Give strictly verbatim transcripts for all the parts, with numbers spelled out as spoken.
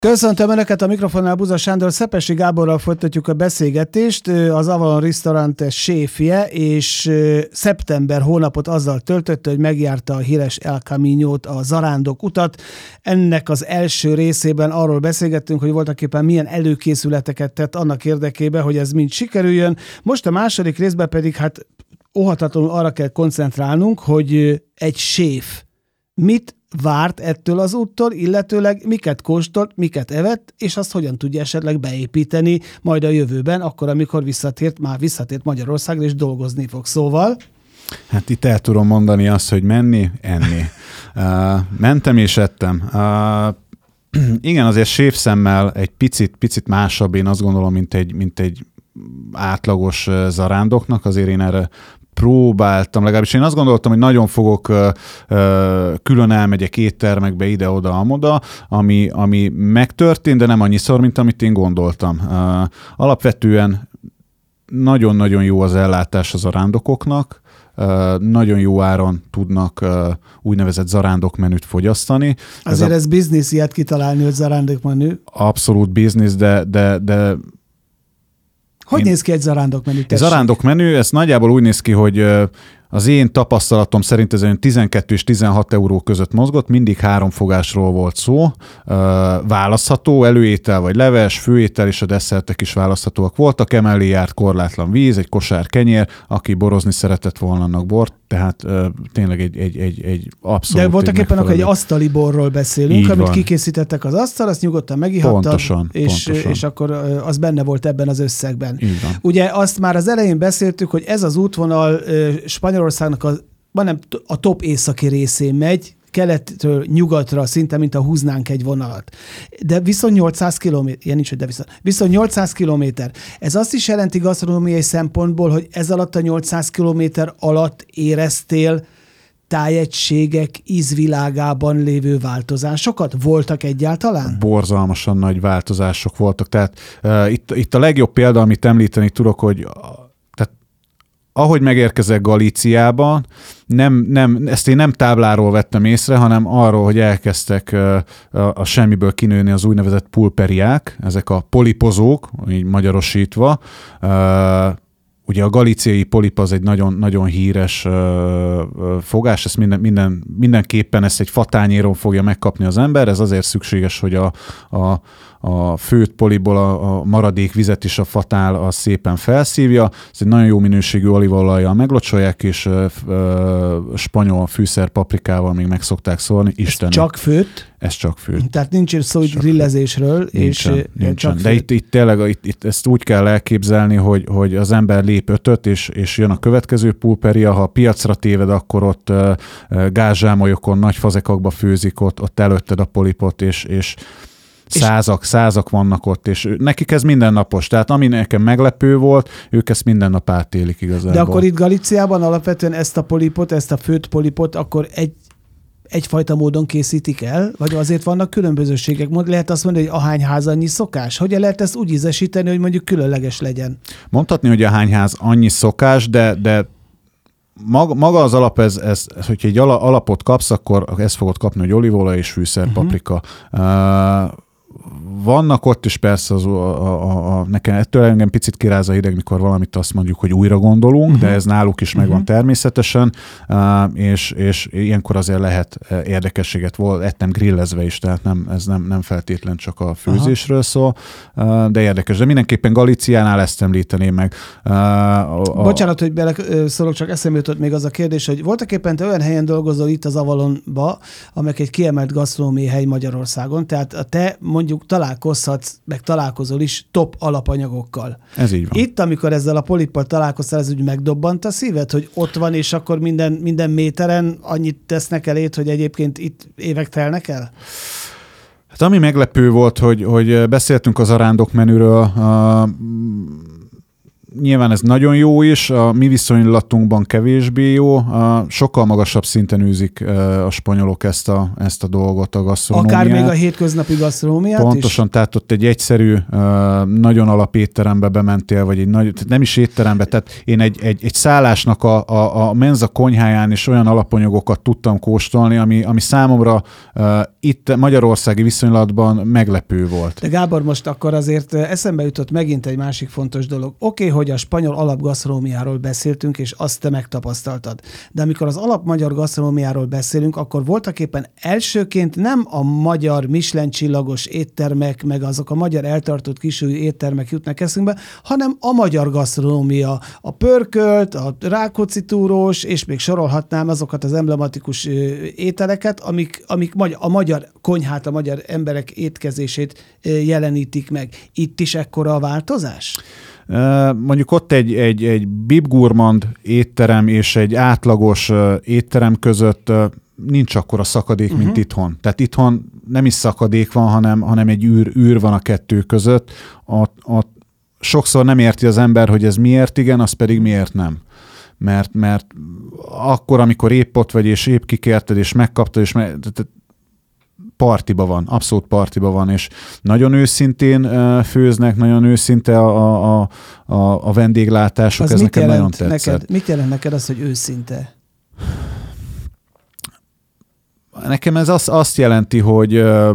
Köszöntöm Önöket, a mikrofonnál Buza Sándor, Szepesi Gáborral folytatjuk a beszélgetést, az Avalon Restaurant séfje, és szeptember hónapot azzal töltötte, hogy megjárta a híres El Camino-t, a zarándok utat. Ennek az első részében arról beszélgettünk, hogy voltaképpen milyen előkészületeket tett annak érdekében, hogy ez mind sikerüljön. Most a második részben pedig hát óhatatlanul arra kell koncentrálnunk, hogy egy séf mit várt ettől az úttól, illetőleg miket kóstolt, miket evett, és azt hogyan tudja esetleg beépíteni majd a jövőben, akkor, amikor visszatért, már visszatért Magyarországra, és dolgozni fog. Szóval... Hát itt el tudom mondani azt, hogy menni, enni. Uh, mentem és ettem. Uh, igen, azért séfszemmel egy picit, picit másabb, én azt gondolom, mint egy, mint egy átlagos zarándoknak, azért én erre próbáltam, legalábbis én azt gondoltam, hogy nagyon fogok uh, uh, külön elmegyek éttermekbe ide-oda, amoda, ami, ami megtörtént, de nem annyiszor, mint amit én gondoltam. Uh, alapvetően nagyon-nagyon jó az ellátás a zarándokoknak, uh, nagyon jó áron tudnak uh, úgynevezett zarándokmenüt fogyasztani. Azért ez, a... ez biznisz ilyet kitalálni, hogy zarándokmenü. Abszolút biznisz, de, de, de Hogy Én... néz ki egy zarándokmenü? Egy zarándokmenü, ez nagyjából úgy néz ki, hogy az én tapasztalatom szerint ez tizenkét és tizenhat euró között mozgott, mindig három fogásról volt szó, választható, előétel vagy leves, főétel és a desszertek is választhatóak voltak, emellé járt korlátlan víz, egy kosár kenyér, aki borozni szeretett volna, annak bort, tehát tényleg egy, egy, egy, egy abszolút... De voltak éppen akkor egy asztali borról beszélünk, így amit van. Kikészítettek az asztal, azt nyugodtan megihattad, pontosan, és, pontosan. és akkor az benne volt ebben az összegben. Így van. Ugye azt már az elején beszéltük, hogy ez az útvonal Spanyolországnak a, nem, a top északi részén megy, keletről nyugatra, szinte, mint a húznánk egy vonalat. De viszont nyolcszáz kilométer, ilyen nincs, hogy de viszont, viszont nyolcszáz kilométer. Ez azt is jelenti gasztronómiai szempontból, hogy ez alatt a nyolcszáz kilométer alatt éreztél tájegységek ízvilágában lévő változásokat? Voltak egyáltalán? Borzalmasan nagy változások voltak. Tehát uh, itt, itt a legjobb példa, amit említeni tudok, hogy ahogy megérkezek Galíciába, nem, nem, ezt én nem tábláról vettem észre, hanem arról, hogy elkezdtek a, a semmiből kinőni az úgynevezett pulperiák, ezek a polipozók, így magyarosítva. Ugye a galíciai polip az egy nagyon, nagyon híres fogás, ezt minden, minden, mindenképpen ezt egy fatányéron fogja megkapni az ember, ez azért szükséges, hogy a, a a főtt polipból a, a maradék vizet is a fatál az szépen felszívja. Ez egy nagyon jó minőségű olívaolajjal meglocsolják, és ö, ö, spanyol fűszer paprikával még meg szokták szólni. Istenem. Ez csak főtt? Ez csak főtt. Tehát nincs szó itt grillezésről. Nincsen, és nincsen. Csak de itt, itt tényleg itt, itt ezt úgy kell elképzelni, hogy, hogy az ember lép ötöt, és, és jön a következő pulperia. Ha a piacra téved, akkor ott uh, gázsámolyokon, nagy fazekakba főzik, ott, ott előtted a polipot, és, és Százak, százak vannak ott, és nekik ez mindennapos. Tehát ami nekem meglepő volt, ők ezt minden nap átélik igazából. De akkor itt Galíciában alapvetően ezt a polipot, ezt a főtt polipot akkor egy, egyfajta módon készítik el? Vagy azért vannak különbözőségek? Lehet azt mondani, hogy ahány ház annyi szokás? Hogyan lehet ezt úgy ízesíteni, hogy mondjuk különleges legyen? Mondhatni, hogy ahány ház annyi szokás, de, de Maga, maga az alap, ez, ez, hogyha egy alapot kapsz, akkor ezt fogod kapni, hogy olívaolaj és fűszer, uh-huh. paprika. Uh, Vannak ott is persze, az, a, a, a, nekem ettől engem picit kiráz a hideg, mikor valamit azt mondjuk, hogy újra gondolunk, uh-huh. de ez náluk is megvan uh-huh. természetesen, uh, és, és ilyenkor azért lehet érdekességet volt, ettem grillezve is, tehát nem, ez nem, nem feltétlen csak a főzésről uh-huh. szól, uh, de érdekes. De mindenképpen Galíciánál ezt említeném meg. Uh, a, a... Bocsánat, hogy beleszólok, csak eszembe jutott még az a kérdés, hogy voltak éppen te olyan helyen dolgozol itt az Avalonba, amelyek egy kiemelt gasztronómiai hely Magyarországon, tehát a te mondjuk találkozhatsz, meg találkozol is top alapanyagokkal. Ez így van. Itt, amikor ezzel a polippal találkoztál, ez úgy megdobbant a szíved, hogy ott van, és akkor minden, minden méteren annyit tesznek elét, hogy egyébként itt évek telnek el? Hát ami meglepő volt, hogy, hogy beszéltünk az zarándokmenüről, nyilván ez nagyon jó is, a mi viszonylatunkban kevésbé jó, a sokkal magasabb szinten űzik a spanyolok ezt a, ezt a dolgot, a gasztronómiát. Akár még a hétköznapi gasztronómiát Pontosan, is? Tehát ott egy egyszerű, nagyon alap étterembe bementél, vagy egy nagy, nem is étterembe, tehát én egy, egy, egy szállásnak a, a, a menza konyháján is olyan alapanyagokat tudtam kóstolni, ami, ami számomra itt magyarországi viszonylatban meglepő volt. De Gábor, most akkor azért eszembe jutott megint egy másik fontos dolog. Oké, okay, hogy a spanyol alapgasztronómiáról beszéltünk, és azt te megtapasztaltad. De amikor az alap magyar gasztronómiáról beszélünk, akkor voltaképpen elsőként nem a magyar Michelin csillagos éttermek, meg azok a magyar eltartott kisúlyú éttermek jutnak eszünkbe, hanem a magyar gasztronómia, a pörkölt, a rákóczi túrós, és még sorolhatnám azokat az emblematikus ételeket, amik, amik a magyar konyhát, a magyar emberek étkezését jelenítik meg. Itt is ekkora a változás? Mondjuk ott egy, egy, egy Bib Gourmand étterem és egy átlagos étterem között nincs akkora szakadék, uh-huh. mint itthon. Tehát itthon nem is szakadék van, hanem, hanem egy űr, űr van a kettő között. Ott, ott sokszor nem érti az ember, hogy ez miért igen, az pedig miért nem. Mert, mert akkor, amikor épp ott vagy, és épp kikérted, és megkaptad, és meg, partiba van, abszolút partiba van, és nagyon őszintén főznek, nagyon őszinte a, a, a, a vendéglátásuk, az ez nekem nagyon tetszett. Neked, mit jelent neked az, hogy őszinte? Nekem ez azt, azt jelenti, hogy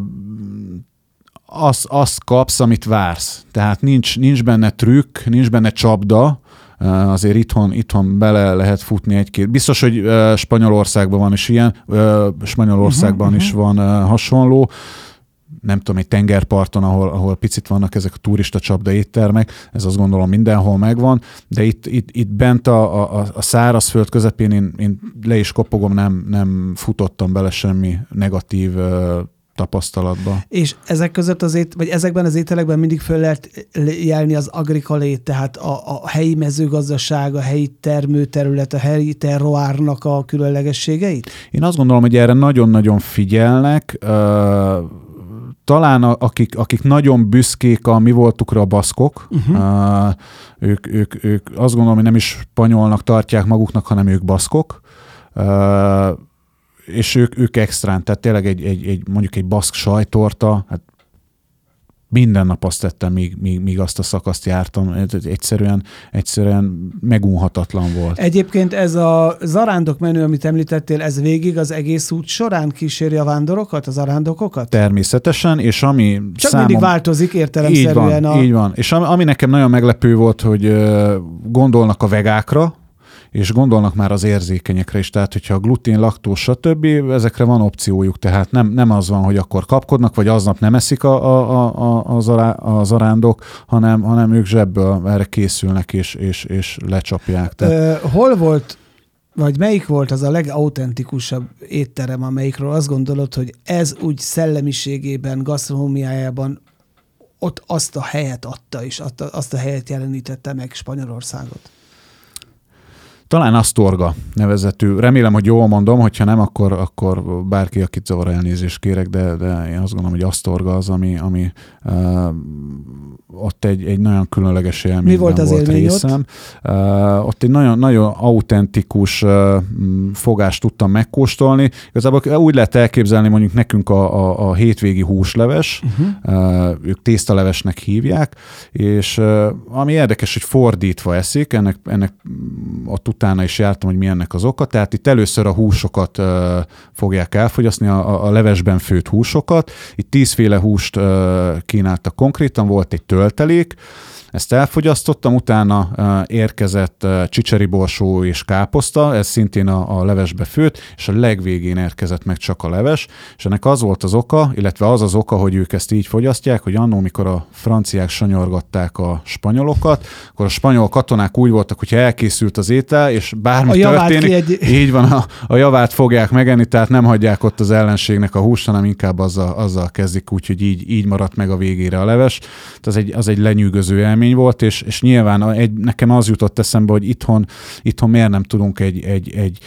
azt, azt kapsz, amit vársz. Tehát nincs, nincs benne trükk, nincs benne csapda, azért itthon, itthon bele lehet futni egy-két. Biztos, hogy uh, Spanyolországban van is ilyen, uh, Spanyolországban uh-huh, is van uh, hasonló. Nem tudom, egy tengerparton, ahol, ahol picit vannak ezek a turista csapda éttermek, ez azt gondolom mindenhol megvan, de itt, itt, itt bent a, a, a szárazföld közepén én, én le is kopogom, nem, nem futottam bele semmi negatív uh, tapasztalatba. És ezek között az ét, vagy ezekben az ételekben mindig föl lehet jelni az agrikolét, tehát a, a helyi mezőgazdaság, a helyi termőterület, a helyi terroárnak a különlegességeit? Én azt gondolom, hogy erre nagyon-nagyon figyelnek. Talán akik, akik nagyon büszkék a mi voltukra, a baszkok, uh-huh. ők, ők, ők azt gondolom, hogy nem is spanyolnak tartják maguknak, hanem ők baszkok. És ők, ők extrán, tehát tényleg egy, egy, egy, mondjuk egy baszk sajtorta, hát minden nap azt tettem, míg, míg, míg azt a szakaszt jártam. Egyszerűen, egyszerűen megunhatatlan volt. Egyébként ez a zarándok menü, amit említettél, ez végig az egész út során kíséri a vándorokat, az zarándokokat? Természetesen, és ami Csak számom... mindig változik értelemszerűen. Így van, a... így van. És ami, ami nekem nagyon meglepő volt, hogy gondolnak a vegákra, és gondolnak már az érzékenyekre is, tehát hogyha glutén, laktós, stb., ezekre van opciójuk, tehát nem, nem az van, hogy akkor kapkodnak, vagy aznap nem eszik a, a, a, a, zará, a zarándok, hanem, hanem ők zsebből erre készülnek, és, és, és lecsapják. Tehát... Ö, hol volt, vagy melyik volt az a legautentikusabb étterem, amelyikről azt gondolod, hogy ez úgy szellemiségében, gasztronómiájában ott azt a helyet adta, és azt a helyet jelenítette meg Spanyolországot? Talán Astorga nevezetű. Remélem, hogy jól mondom, hogyha nem, akkor, akkor bárki, akit zavar, elnézést kérek, de, de én azt gondolom, hogy Astorga az, ami, ami uh, ott egy, egy nagyon különleges élmény. Mi volt az volt élmény részem. Ott? Uh, ott egy nagyon, nagyon autentikus uh, fogást tudtam megkóstolni. Igazából úgy lehet elképzelni, mondjuk nekünk a, a, a hétvégi húsleves, uh-huh. uh, ők tésztalevesnek hívják, és uh, ami érdekes, hogy fordítva eszik, ennek, ennek ott utána is jártam, hogy mi ennek az oka. Tehát itt először a húsokat uh, fogják elfogyasztani, a, a levesben főtt húsokat. Itt tízféle húst uh, kínáltak konkrétan, volt egy töltelék, ezt elfogyasztottam, utána uh, érkezett uh, csicseriborsó és káposzta, ez szintén a, a levesbe főtt, és a legvégén érkezett meg csak a leves, és ennek az volt az oka, illetve az az oka, hogy ők ezt így fogyasztják, hogy annó, mikor a franciák sanyorgatták a spanyolokat, akkor a spanyol katonák úgy voltak, hogyha elkészült az étel, és bármi történik, egy... így van, a, a javát fogják megenni, tehát nem hagyják ott az ellenségnek a húst, hanem inkább azzal, azzal kezdik, úgyhogy így, így maradt meg a végére a leves. Tehát az egy, az egy lenyűgöző élmény volt, és, és nyilván egy, nekem az jutott eszembe, hogy itthon, itthon miért nem tudunk egy, egy, egy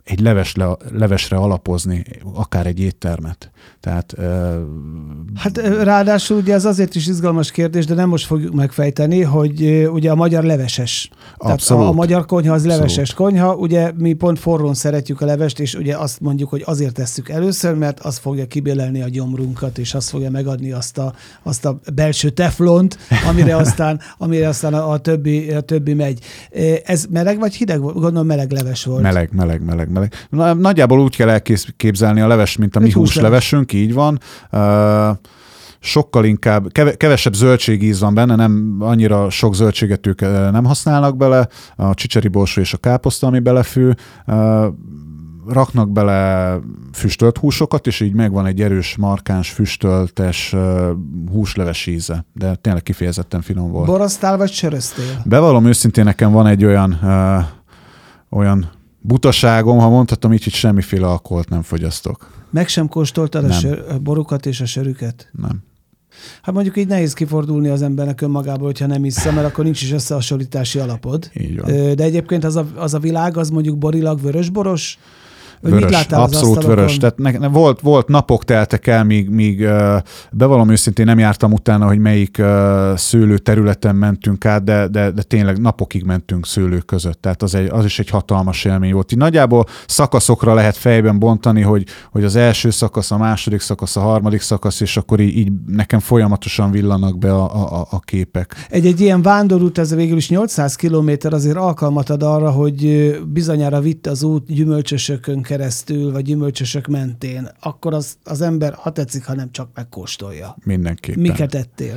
egy levesre, levesre alapozni akár egy éttermet. Tehát, uh, hát ráadásul ugye ez azért is izgalmas kérdés, de nem most fogjuk megfejteni, hogy uh, ugye a magyar leveses. Abszolút. Tehát a, a magyar konyha az leveses Abszolút. konyha, ugye mi pont forrón szeretjük a levest, és ugye azt mondjuk, hogy azért tesszük először, mert az fogja kibélelni a gyomrunkat, és az fogja megadni azt a, azt a belső teflont, amire aztán, amire aztán a, a, többi, a többi megy. Ez meleg vagy hideg volt? Gondolom meleg leves volt. Meleg, meleg, meleg, meleg. Nagyjából úgy kell elképzelni a leves, mint a mi húslevesünk, így van. Uh, sokkal inkább, kevesebb zöldségíz van benne, nem annyira sok zöldséget ők nem használnak bele, a csicseriborsó és a káposzta, ami belefő, uh, raknak bele füstölt húsokat, és így megvan egy erős, markáns, füstöltes uh, húsleves íze, de tényleg kifejezetten finom volt. Borosztál vagy söröztél? Bevallom őszintén, nekem van egy olyan, uh, olyan butaságom, ha mondhatom így, hogy semmiféle alkoholt nem fogyasztok. Meg sem kóstoltad a, sör, a borukat és a sörüket? Nem. Hát mondjuk így nehéz kifordulni az embernek önmagából, hogyha nem issza, mert akkor nincs is összehasonlítási alapod. Így van. De egyébként az a, az a világ, az mondjuk borilag vörösboros? Vörös, abszolút vörös. Tehát ne, ne, volt, volt napok teltek el, míg, míg uh, bevallom őszintén nem jártam utána, hogy melyik uh, szőlő területen mentünk át, de, de, de tényleg napokig mentünk szőlők között. Tehát az, egy, az is egy hatalmas élmény volt. Így nagyjából szakaszokra lehet fejben bontani, hogy, hogy az első szakasz, a második szakasz, a harmadik szakasz, és akkor így, így nekem folyamatosan villanak be a, a, a képek. Egy-egy ilyen vándorút, ez végül is nyolcszáz kilométer azért alkalmat ad arra, hogy bizonyára vitt az út gyümölcsösökön keresztül, vagy gyümölcsösök mentén, akkor az, az ember, ha tetszik, ha nem csak megkóstolja. Mindenképpen. Miket ettél?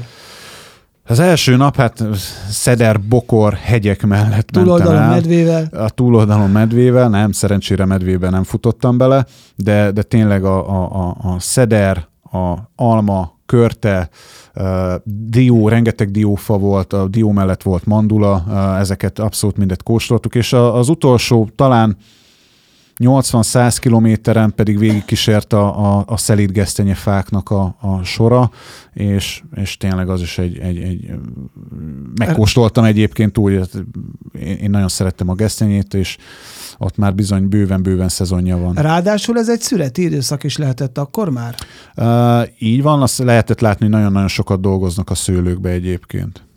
Az első nap, hát Szeder, Bokor, hegyek mellett túloldalon mentem el. medvével? A túloldalon medvével, nem, szerencsére medvébe nem futottam bele, de, de tényleg a, a, a Szeder, a alma, körte, uh, dió, rengeteg diófa volt, a dió mellett volt mandula, uh, ezeket abszolút mindet kóstoltuk, és a, az utolsó talán nyolcvan-száz kilométeren pedig végigkísért a, a, a szelídgesztenyefáknak a, a sora, és, és tényleg az is egy, egy, egy megkóstoltam egyébként úgy, én, én nagyon szerettem a gesztenyét, és ott már bizony bőven-bőven szezonja van. Ráadásul ez egy szüreti időszak is lehetett akkor már? Uh, így van, azt lehetett látni, hogy nagyon-nagyon sokat dolgoznak a szőlőkbe egyébként.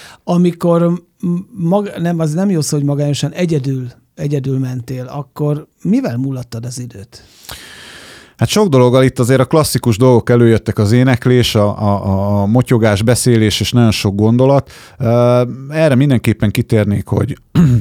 Amikor mag, nem, az nem jó szó, hogy magányosan egyedül egyedül mentél, akkor mivel múlattad az időt? Hát sok dologgal itt azért a klasszikus dolgok előjöttek, az éneklés, a, a, a motyogás, beszélés és nagyon sok gondolat. Erre mindenképpen kitérnék, hogy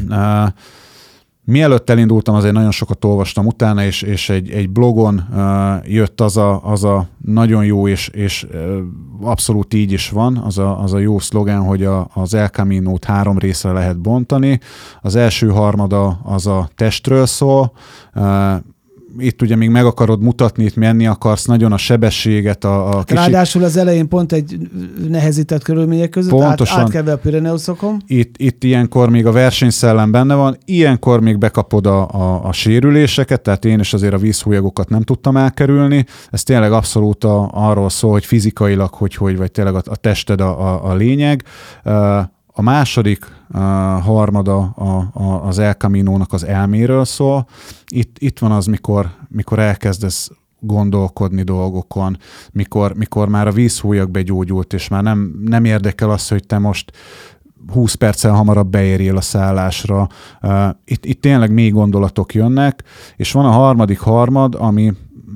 mielőtt elindultam, azért nagyon sokat olvastam utána, és, és egy, egy blogon uh, jött az a, az a nagyon jó, és, és uh, abszolút így is van, az a, az a jó szlogán, hogy a, az El Caminót három részre lehet bontani. Az első harmada az a testről szól, uh, itt ugye még meg akarod mutatni, itt menni akarsz, nagyon a sebességet, a, a kicsit... Ráadásul az elején pont egy nehezített körülmények között Pontosan. át, át kell be a Pireneuszokon. Itt, itt ilyenkor még a versenyszellem benne van, ilyenkor még bekapod a, a, a sérüléseket, tehát én is azért a vízhólyagokat nem tudtam elkerülni. Ez tényleg abszolút a, arról szól, hogy fizikailag, hogy, hogy vagy tényleg a, a tested a, a, a lényeg. A második uh, harmada a, a, az El Caminónak az elméről szól. Itt, itt van az, mikor, mikor elkezdesz gondolkodni dolgokon, mikor, mikor már a vízhólyag begyógyult, és már nem, nem érdekel az, hogy te most húsz perccel hamarabb beérjél a szállásra. Uh, itt, itt tényleg mély gondolatok jönnek, és van a harmadik harmad, ami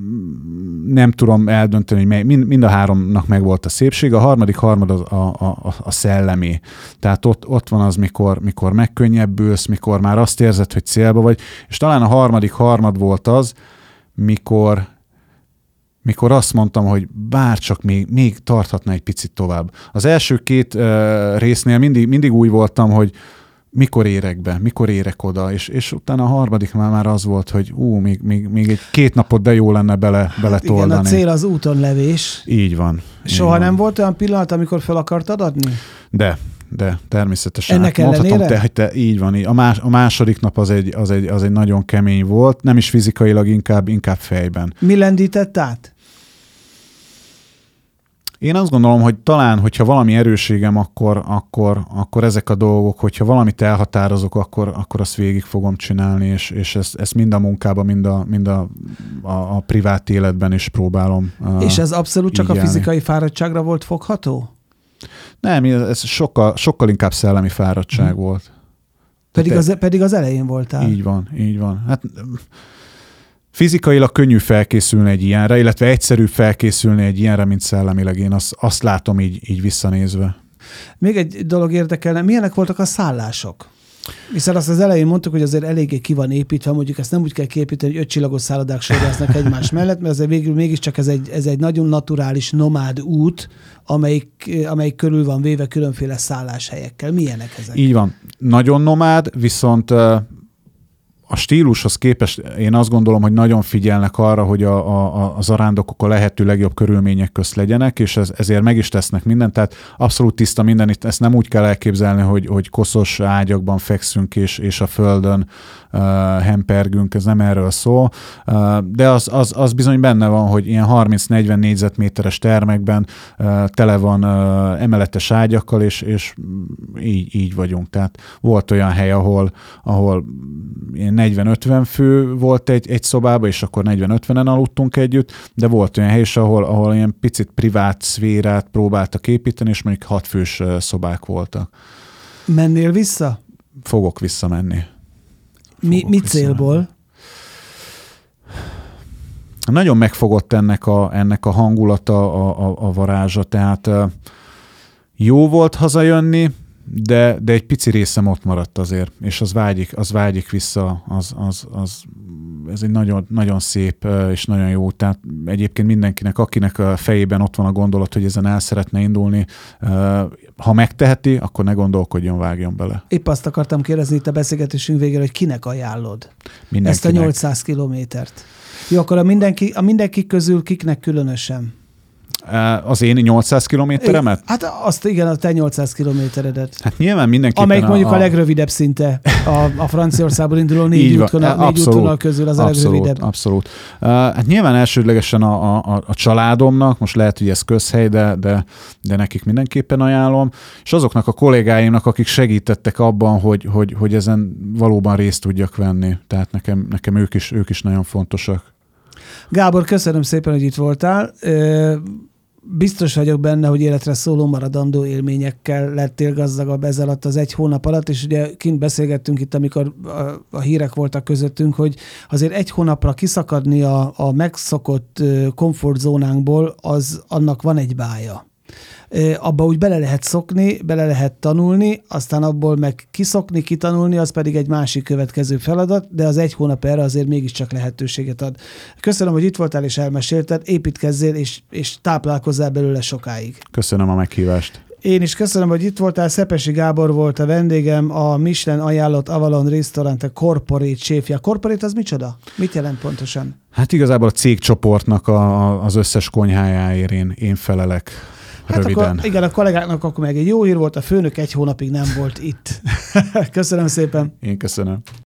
nem tudom eldönteni, hogy mely, mind, mind a háromnak megvolt a szépség, a harmadik harmad a, a, a, a szellemi. Tehát ott, ott van az, mikor, mikor megkönnyebbülsz, mikor már azt érzed, hogy célba vagy, és talán a harmadik harmad volt az, mikor, mikor azt mondtam, hogy bárcsak még, még tarthatna egy picit tovább. Az első két uh, résznél mindig, mindig úgy voltam, hogy mikor érek be, mikor érek oda, és, és utána a harmadik már, már az volt, hogy ú, még, még, még egy két napot de jó lenne bele, bele hát toldani. Igen, a cél az úton levés. Így van. Soha így van. Nem volt olyan pillanat, amikor fel akartad adni? De, de természetesen. Ennek hát ellenére? Te, hogy te, így van. A, más, a második nap az egy, az, egy, az egy nagyon kemény volt, nem is fizikailag, inkább, inkább fejben. Mi lendített át? Én azt gondolom, hogy talán, hogyha valami erősségem, akkor, akkor, akkor ezek a dolgok, hogyha valamit elhatározok, akkor, akkor azt végig fogom csinálni, és, és ezt, ezt mind a munkában, mind, a, mind a, a, a privát életben is próbálom. És ez abszolút csak élni. A fizikai fáradtságra volt fogható? Nem, ez sokkal, sokkal inkább szellemi fáradtság hmm. volt. Pedig az, pedig az elején voltál. Így van, így van. Hát fizikailag könnyű felkészülni egy ilyenre, illetve egyszerű felkészülni egy ilyenre, mint szellemileg. Én azt, azt látom így, így visszanézve. Még egy dolog érdekelne, milyenek voltak a szállások? Hiszen azt az elején mondtuk, hogy azért eléggé ki van építve, mondjuk ezt nem úgy kell kiépíteni, hogy öt csillagos szállodák soroláznak egymás mellett, mert azért végül mégiscsak ez egy, ez egy nagyon naturális nomád út, amelyik, amelyik körül van véve különféle szálláshelyekkel. Milyenek ezek? Így van. Nagyon nomád, viszont a stílushoz képest én azt gondolom, hogy nagyon figyelnek arra, hogy a, a, a zarándokok a lehető legjobb körülmények közt legyenek, és ez, ezért meg is tesznek mindent, tehát abszolút tiszta minden, itt ezt nem úgy kell elképzelni, hogy, hogy koszos ágyakban fekszünk, és, és a földön uh, hempergünk, ez nem erről szól, uh, de az, az, az bizony benne van, hogy ilyen harminc-negyven négyzetméteres termekben uh, tele van uh, emeletes ágyakkal, és, és így, így vagyunk. Tehát volt olyan hely, ahol, ahol ilyen negyven-ötven fő volt egy, egy szobában, és akkor negyven-ötvenen aludtunk együtt, de volt olyan hely is, ahol, ahol ilyen picit privát szférát próbáltak építeni, és mondjuk hat fős szobák voltak. Mennél vissza? Fogok visszamenni. Mi, Fogok mi visszamenni. célból? Nagyon megfogott ennek a, ennek a hangulata, a, a, a varázsa, tehát jó volt hazajönni, De, de egy pici részem ott maradt azért, és az vágyik, az vágyik vissza, az, az, az, ez egy nagyon, nagyon szép és nagyon jó. Tehát egyébként mindenkinek, akinek a fejében ott van a gondolat, hogy ezen el szeretne indulni, ha megteheti, akkor ne gondolkodjon, vágjon bele. Épp azt akartam kérdezni itt a beszélgetésünk végére, hogy kinek ajánlod Mindenkinek. Ezt a nyolcszáz kilométert? Jó, akkor a mindenki, a mindenki közül kiknek különösen? Az én nyolcszáz kilométeremet? Hát azt igen, a te nyolcszáz kilométeredet. Hát nyilván mindenképpen amelyik mondjuk a, a, a legrövidebb szinte a, a Franciaországból induló négy útvonal, négy útvonal közül az abszolút, a legrövidebb. Abszolút. Uh, hát nyilván elsődlegesen a, a, a családomnak, most lehet, hogy ez közhely, de, de, de nekik mindenképpen ajánlom, és azoknak a kollégáimnak, akik segítettek abban, hogy, hogy, hogy ezen valóban részt tudjak venni. Tehát nekem, nekem ők, is, ők is nagyon fontosak. Gábor, köszönöm szépen, hogy itt voltál. Biztos vagyok benne, hogy életre szóló maradandó élményekkel lettél gazdagabb ez alatt az egy hónap alatt, és ugye kint beszélgettünk itt, amikor a, a hírek voltak közöttünk, hogy azért egy hónapra kiszakadni a, a megszokott komfortzónánkból, az annak van egy bája. Abba úgy bele lehet szokni, bele lehet tanulni, aztán abból meg kiszokni, kitanulni, az pedig egy másik következő feladat, de az egy hónap erre azért mégiscsak lehetőséget ad. Köszönöm, hogy itt voltál és elmesélted, építkezzél és, és táplálkozzál belőle sokáig. Köszönöm a meghívást. Én is köszönöm, hogy itt voltál. Szepesi Gábor volt a vendégem, a Michelin ajánlott Avalon Restaurant Corporate séfje. Corporate az micsoda? Mit jelent pontosan? Hát igazából a cégcsoportnak a, az összes konyhájáért én, én felelek. Hát akkor, igen, a kollégáknak akkor meg egy jó hír volt, a főnök egy hónapig nem volt itt. Köszönöm szépen. Én köszönöm.